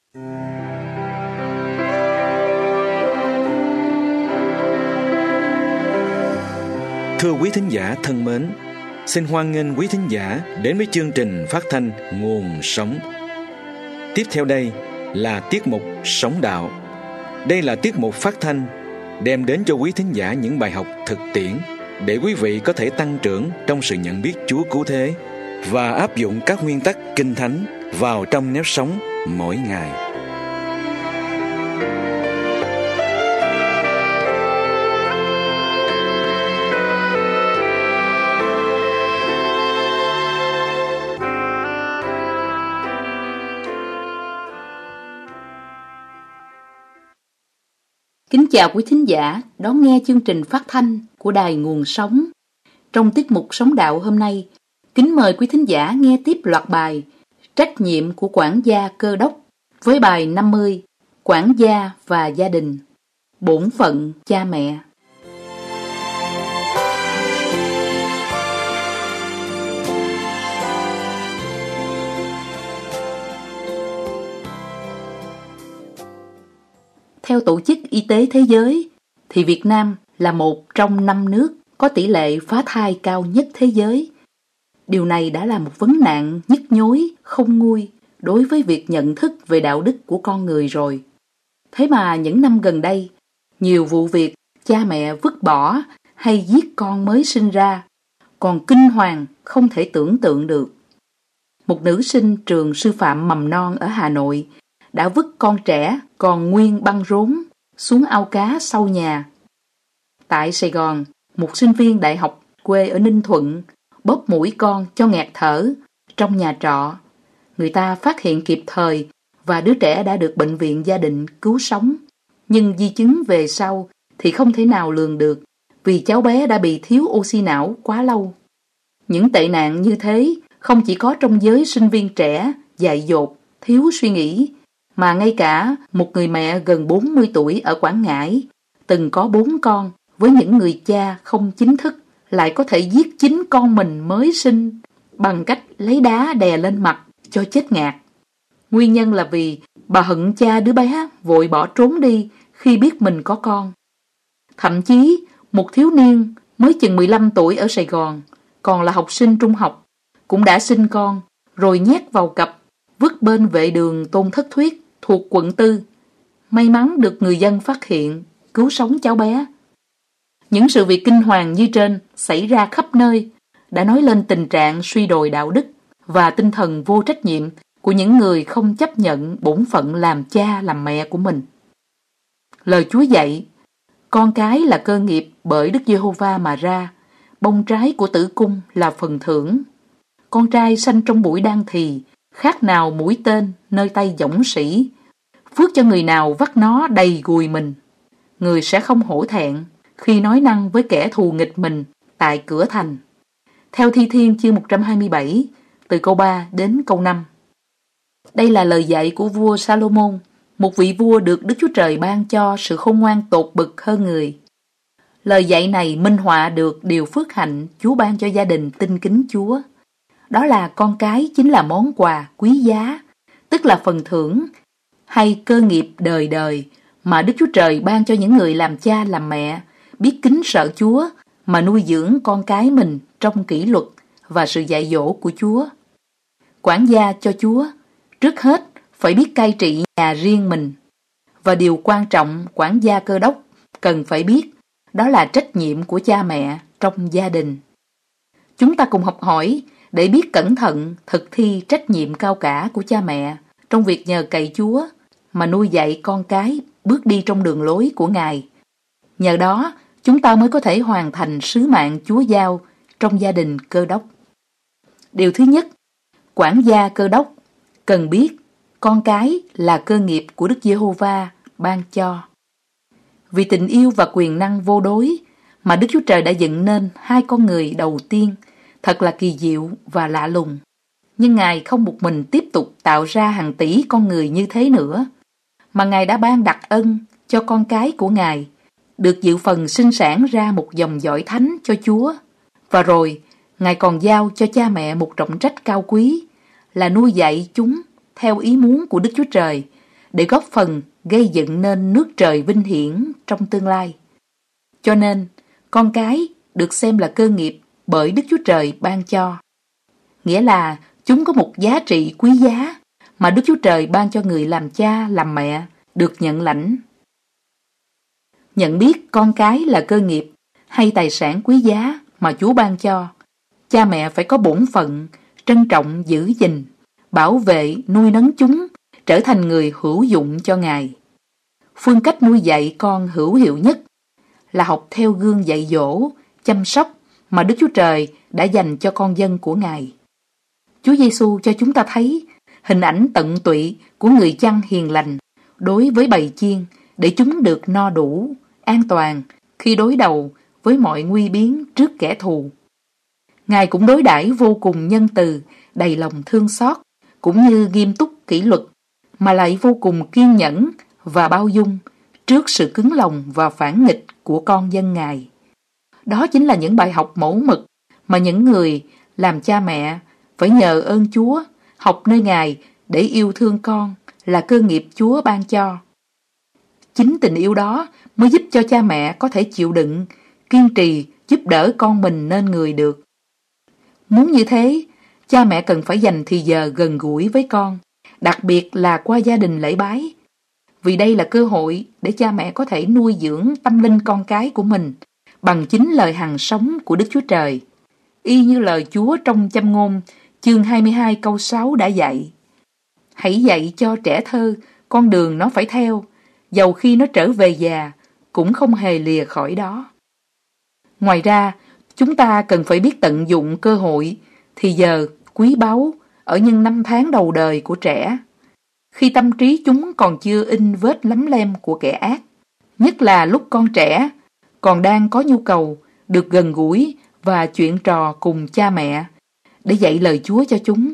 Thưa quý thính giả thân mến, xin hoan nghênh quý thính giả đến với chương trình phát thanh Nguồn Sống. Tiếp theo đây là tiết mục Sống Đạo. Đây là tiết mục phát thanh đem đến cho quý thính giả những bài học thực tiễn để quý vị có thể tăng trưởng trong sự nhận biết Chúa cứu thế và áp dụng các nguyên tắc Kinh Thánh vào trong nếp sống mỗi ngày. Kính chào quý thính giả đón nghe chương trình phát thanh của Đài Nguồn Sống. Trong tiết mục Sống Đạo hôm nay, kính mời quý thính giả nghe tiếp loạt bài Trách nhiệm của quản gia cơ đốc với bài 50 Quản gia và gia đình, bổn phận cha mẹ. Theo Tổ chức Y tế Thế giới, thì Việt Nam là một trong 5 nước có tỷ lệ phá thai cao nhất thế giới. Điều này đã là một vấn nạn nhức nhối, không nguôi đối với việc nhận thức về đạo đức của con người rồi. Thế mà những năm gần đây, nhiều vụ việc cha mẹ vứt bỏ hay giết con mới sinh ra còn kinh hoàng không thể tưởng tượng được. Một nữ sinh trường sư phạm mầm non ở Hà Nội đã vứt con trẻ còn nguyên băng rốn xuống ao cá sau nhà. Tại Sài Gòn, một sinh viên đại học quê ở Ninh Thuận bóp mũi con cho nghẹt thở trong nhà trọ. Người ta phát hiện kịp thời và đứa trẻ đã được bệnh viện gia đình cứu sống. Nhưng di chứng về sau thì không thể nào lường được vì cháu bé đã bị thiếu oxy não quá lâu. Những tệ nạn như thế không chỉ có trong giới sinh viên trẻ, dại dột, thiếu suy nghĩ, mà ngay cả một người mẹ gần 40 tuổi ở Quảng Ngãi từng có 4 con với những người cha không chính thức lại có thể giết chính con mình mới sinh bằng cách lấy đá đè lên mặt cho chết ngạt. Nguyên nhân là vì bà hận cha đứa bé vội bỏ trốn đi khi biết mình có con. Thậm chí một thiếu niên mới chừng 15 tuổi ở Sài Gòn, còn là học sinh trung học, cũng đã sinh con rồi nhét vào cặp vứt bên vệ đường Tôn Thất Thuyết thuộc quận 4. May mắn được người dân phát hiện, cứu sống cháu bé. Những sự việc kinh hoàng như trên xảy ra khắp nơi đã nói lên tình trạng suy đồi đạo đức và tinh thần vô trách nhiệm của những người không chấp nhận bổn phận làm cha làm mẹ của mình. Lời Chúa dạy, con cái là cơ nghiệp bởi Đức Giê-hô-va mà ra, bông trái của tử cung là phần thưởng. Con trai sanh trong buổi đan thì, khác nào mũi tên nơi tay dũng sĩ. Phước cho người nào vắt nó đầy gùi mình. Người sẽ không hổ thẹn khi nói năng với kẻ thù nghịch mình tại cửa thành. Theo Thi Thiên chương 127, từ câu 3 đến câu 5. Đây là lời dạy của vua Salomon, một vị vua được Đức Chúa Trời ban cho sự khôn ngoan tột bực hơn người. Lời dạy này minh họa được điều phước hạnh Chúa ban cho gia đình tin kính Chúa. Đó là con cái chính là món quà quý giá, tức là phần thưởng hay cơ nghiệp đời đời mà Đức Chúa Trời ban cho những người làm cha làm mẹ, biết kính sợ Chúa mà nuôi dưỡng con cái mình trong kỷ luật và sự dạy dỗ của Chúa. Quản gia cho Chúa, trước hết phải biết cai trị nhà riêng mình. Và điều quan trọng quản gia cơ đốc cần phải biết, đó là trách nhiệm của cha mẹ trong gia đình. Chúng ta cùng học hỏi để biết cẩn thận thực thi trách nhiệm cao cả của cha mẹ trong việc nhờ cậy Chúa mà nuôi dạy con cái bước đi trong đường lối của Ngài. Nhờ đó, chúng ta mới có thể hoàn thành sứ mạng Chúa giao trong gia đình cơ đốc. Điều thứ nhất, quản gia cơ đốc cần biết con cái là cơ nghiệp của Đức Giê-hô-va ban cho. Vì tình yêu và quyền năng vô đối mà Đức Chúa Trời đã dựng nên hai con người đầu tiên thật là kỳ diệu và lạ lùng. Nhưng Ngài không một mình tiếp tục tạo ra hàng tỷ con người như thế nữa, mà Ngài đã ban đặc ân cho con cái của Ngài, được dự phần sinh sản ra một dòng dõi thánh cho Chúa. Và rồi, Ngài còn giao cho cha mẹ một trọng trách cao quý là nuôi dạy chúng theo ý muốn của Đức Chúa Trời để góp phần gây dựng nên nước trời vinh hiển trong tương lai. Cho nên, con cái được xem là cơ nghiệp bởi Đức Chúa Trời ban cho. Nghĩa là chúng có một giá trị quý giá mà Đức Chúa Trời ban cho người làm cha, làm mẹ được nhận lãnh. Nhận biết con cái là cơ nghiệp hay tài sản quý giá mà Chúa ban cho, cha mẹ phải có bổn phận trân trọng, giữ gìn, bảo vệ, nuôi nấng chúng trở thành người hữu dụng cho Ngài. Phương cách nuôi dạy con hữu hiệu nhất là học theo gương dạy dỗ, chăm sóc mà Đức Chúa Trời đã dành cho con dân của Ngài. Chúa Giêsu cho chúng ta thấy hình ảnh tận tụy của người chăn hiền lành đối với bầy chiên để chúng được no đủ, an toàn khi đối đầu với mọi nguy biến trước kẻ thù. Ngài cũng đối đãi vô cùng nhân từ, đầy lòng thương xót, cũng như nghiêm túc kỷ luật, mà lại vô cùng kiên nhẫn và bao dung trước sự cứng lòng và phản nghịch của con dân Ngài. Đó chính là những bài học mẫu mực mà những người làm cha mẹ phải nhờ ơn Chúa, học nơi Ngài để yêu thương con là cơ nghiệp Chúa ban cho. Chính tình yêu đó mới giúp cho cha mẹ có thể chịu đựng, kiên trì giúp đỡ con mình nên người được. Muốn như thế, cha mẹ cần phải dành thì giờ gần gũi với con, đặc biệt là qua gia đình lễ bái. Vì đây là cơ hội để cha mẹ có thể nuôi dưỡng tâm linh con cái của mình bằng chính lời hằng sống của Đức Chúa Trời. Y như lời Chúa trong Châm Ngôn chương 22 câu 6 đã dạy. Hãy dạy cho trẻ thơ con đường nó phải theo, dầu khi nó trở về già cũng không hề lìa khỏi đó. Ngoài ra, chúng ta cần phải biết tận dụng cơ hội, thì giờ quý báu ở những năm tháng đầu đời của trẻ, khi tâm trí chúng còn chưa in vết lấm lem của kẻ ác, nhất là lúc con trẻ còn đang có nhu cầu được gần gũi và chuyện trò cùng cha mẹ để dạy lời Chúa cho chúng.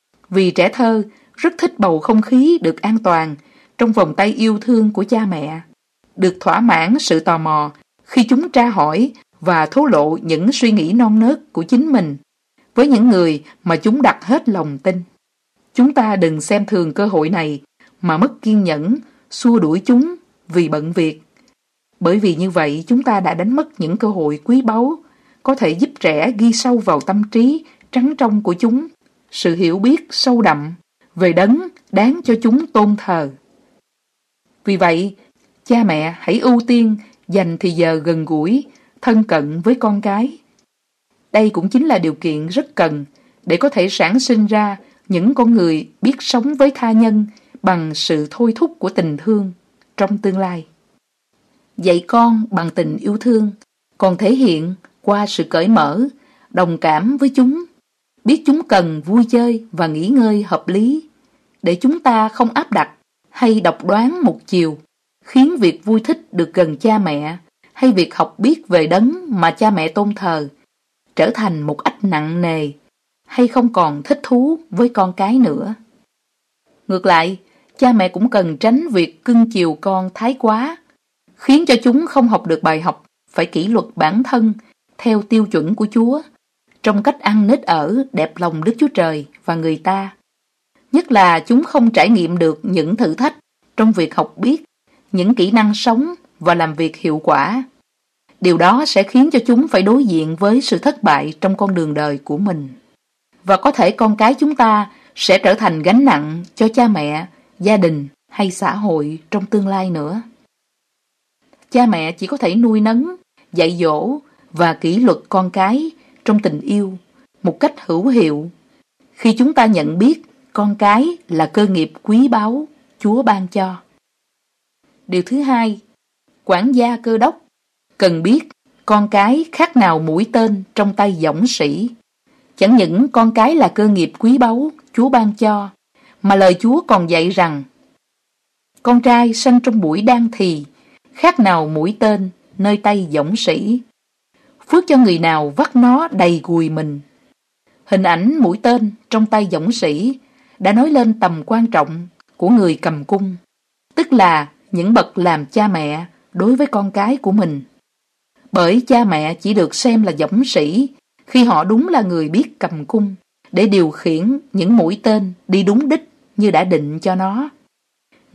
Vì trẻ thơ rất thích bầu không khí được an toàn trong vòng tay yêu thương của cha mẹ, được thỏa mãn sự tò mò khi chúng tra hỏi và thổ lộ những suy nghĩ non nớt của chính mình với những người mà chúng đặt hết lòng tin. Chúng ta đừng xem thường cơ hội này mà mất kiên nhẫn, xua đuổi chúng vì bận việc. Bởi vì như vậy chúng ta đã đánh mất những cơ hội quý báu có thể giúp trẻ ghi sâu vào tâm trí trắng trong của chúng sự hiểu biết sâu đậm về đấng đáng cho chúng tôn thờ. Vì vậy, cha mẹ hãy ưu tiên dành thì giờ gần gũi, thân cận với con cái. Đây cũng chính là điều kiện rất cần để có thể sản sinh ra những con người biết sống với tha nhân bằng sự thôi thúc của tình thương trong tương lai. Dạy con bằng tình yêu thương còn thể hiện qua sự cởi mở, đồng cảm với chúng, biết chúng cần vui chơi và nghỉ ngơi hợp lý, để chúng ta không áp đặt hay độc đoán một chiều, khiến việc vui thích được gần cha mẹ hay việc học biết về đấng mà cha mẹ tôn thờ trở thành một ách nặng nề hay không còn thích thú với con cái nữa. Ngược lại, cha mẹ cũng cần tránh việc cưng chiều con thái quá, khiến cho chúng không học được bài học phải kỷ luật bản thân theo tiêu chuẩn của Chúa, trong cách ăn nết ở đẹp lòng Đức Chúa Trời và người ta. Nhất là chúng không trải nghiệm được những thử thách trong việc học biết, những kỹ năng sống và làm việc hiệu quả. Điều đó sẽ khiến cho chúng phải đối diện với sự thất bại trong con đường đời của mình. Và có thể con cái chúng ta sẽ trở thành gánh nặng cho cha mẹ, gia đình hay xã hội trong tương lai nữa. Cha mẹ chỉ có thể nuôi nấng, dạy dỗ và kỷ luật con cái trong tình yêu một cách hữu hiệu khi chúng ta nhận biết con cái là cơ nghiệp quý báu Chúa ban cho. Điều thứ hai, quản gia cơ đốc cần biết con cái khác nào mũi tên trong tay dõng sĩ. Chẳng những con cái là cơ nghiệp quý báu Chúa ban cho, mà lời Chúa còn dạy rằng con trai sanh trong buổi đan thì khác nào mũi tên nơi tay dõng sĩ. Phước cho người nào vắt nó đầy gùi mình. Hình ảnh mũi tên trong tay dõng sĩ đã nói lên tầm quan trọng của người cầm cung, tức là những bậc làm cha mẹ đối với con cái của mình. Bởi cha mẹ chỉ được xem là dõng sĩ khi họ đúng là người biết cầm cung để điều khiển những mũi tên đi đúng đích như đã định cho nó.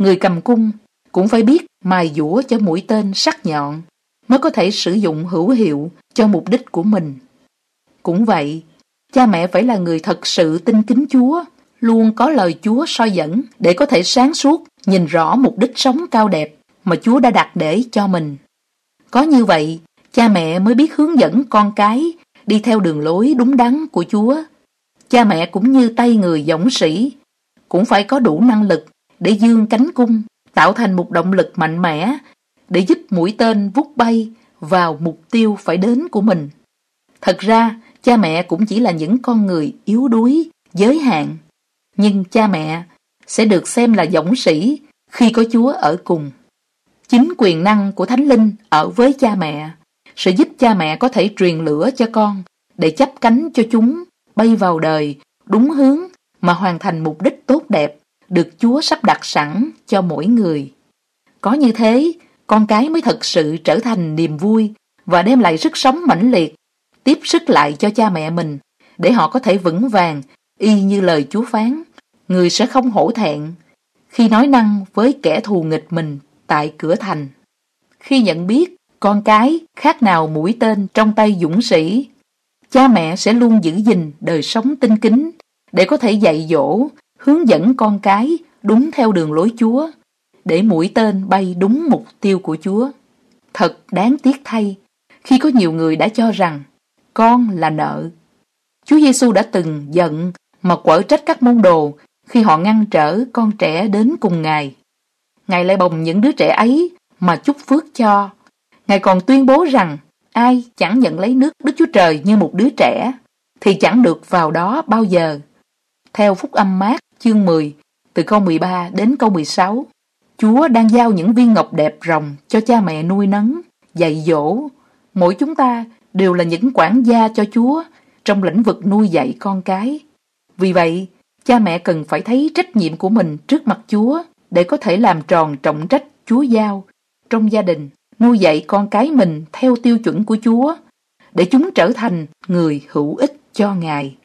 Người cầm cung cũng phải biết mài dũa cho mũi tên sắc nhọn mới có thể sử dụng hữu hiệu cho mục đích của mình. Cũng vậy, cha mẹ phải là người thật sự tin kính Chúa, luôn có lời Chúa soi dẫn để có thể sáng suốt nhìn rõ mục đích sống cao đẹp mà Chúa đã đặt để cho mình. Có như vậy, cha mẹ mới biết hướng dẫn con cái đi theo đường lối đúng đắn của Chúa. Cha mẹ cũng như tay người dũng sĩ, cũng phải có đủ năng lực để dương cánh cung, tạo thành một động lực mạnh mẽ để giúp mũi tên vút bay vào mục tiêu phải đến của mình. Thật ra, cha mẹ cũng chỉ là những con người yếu đuối, giới hạn. Nhưng cha mẹ sẽ được xem là dũng sĩ khi có Chúa ở cùng. Chính quyền năng của Thánh Linh ở với cha mẹ sẽ giúp cha mẹ có thể truyền lửa cho con để chắp cánh cho chúng bay vào đời đúng hướng mà hoàn thành mục đích tốt đẹp được Chúa sắp đặt sẵn cho mỗi người. Có như thế, con cái mới thật sự trở thành niềm vui và đem lại sức sống mãnh liệt, tiếp sức lại cho cha mẹ mình để họ có thể vững vàng y như lời Chúa phán. Người sẽ không hổ thẹn khi nói năng với kẻ thù nghịch mình tại cửa thành. Khi nhận biết con cái khác nào mũi tên trong tay dũng sĩ, cha mẹ sẽ luôn giữ gìn đời sống tinh kính để có thể dạy dỗ, hướng dẫn con cái đúng theo đường lối Chúa, để mũi tên bay đúng mục tiêu của Chúa. Thật đáng tiếc thay khi có nhiều người đã cho rằng con là nợ. Chúa Giêsu đã từng giận mà quở trách các môn đồ khi họ ngăn trở con trẻ đến cùng Ngài. Ngài lại bồng những đứa trẻ ấy mà chúc phước cho. Ngài còn tuyên bố rằng ai chẳng nhận lấy nước Đức Chúa Trời như một đứa trẻ thì chẳng được vào đó bao giờ. Theo Phúc Âm Mác chương 10 từ câu 13 đến câu 16, Chúa đang giao những viên ngọc đẹp ròng cho cha mẹ nuôi nấng, dạy dỗ. Mỗi chúng ta đều là những quản gia cho Chúa trong lĩnh vực nuôi dạy con cái. Vì vậy, cha mẹ cần phải thấy trách nhiệm của mình trước mặt Chúa để có thể làm tròn trọng trách Chúa giao trong gia đình, nuôi dạy con cái mình theo tiêu chuẩn của Chúa, để chúng trở thành người hữu ích cho Ngài.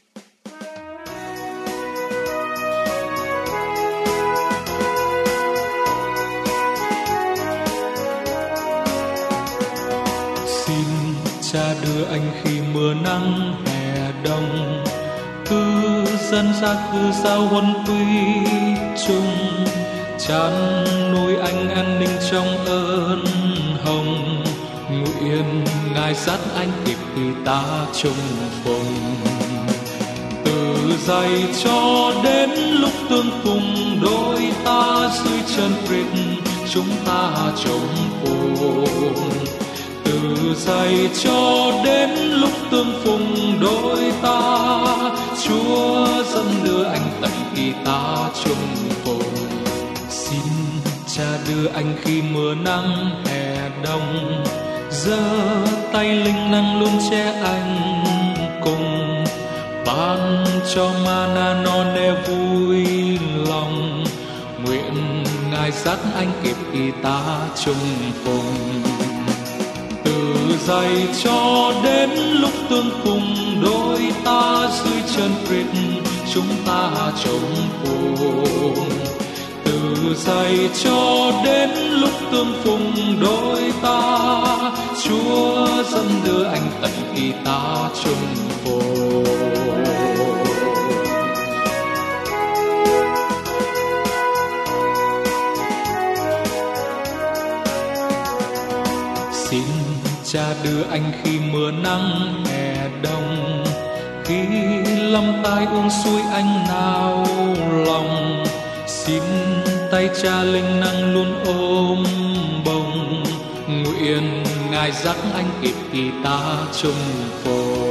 Xin cha đưa anh khi mưa nắng hè đông, cư dân ra cư giao huân quý chung, chăn nuôi anh an ninh trong ơn hồng. Nguyện Ngài dắt anh kịp khi ta chung phùng, từ dậy cho đến lúc tương cùng đôi ta dưới chân Christ chúng ta chung phùng. Từ dậy cho đến lúc tương phùng đôi ta, Chúa dẫn đưa anh tận khi ta chung phùng. Xin cha đưa anh khi mưa nắng hè đông, giơ tay linh năng luôn che anh cùng, ban cho mana non nê vui lòng. Nguyện Ngài dắt anh kịp khi ta chung phùng, từ dậy cho đến lúc tương cùng đôi ta dưới chân Christ chúng ta chung phùng. Từ dậy cho đến lúc tương phùng đôi ta, Chúa dẫn đưa anh tận khi ta chung phùng. Xin cha đưa anh khi mưa nắng hè đông, khi lâm tai uống suối anh nao lòng. Xin tay cha linh năng luôn ôm bồng, nguyện Ngài dắt anh kịp khi ta chung phùng.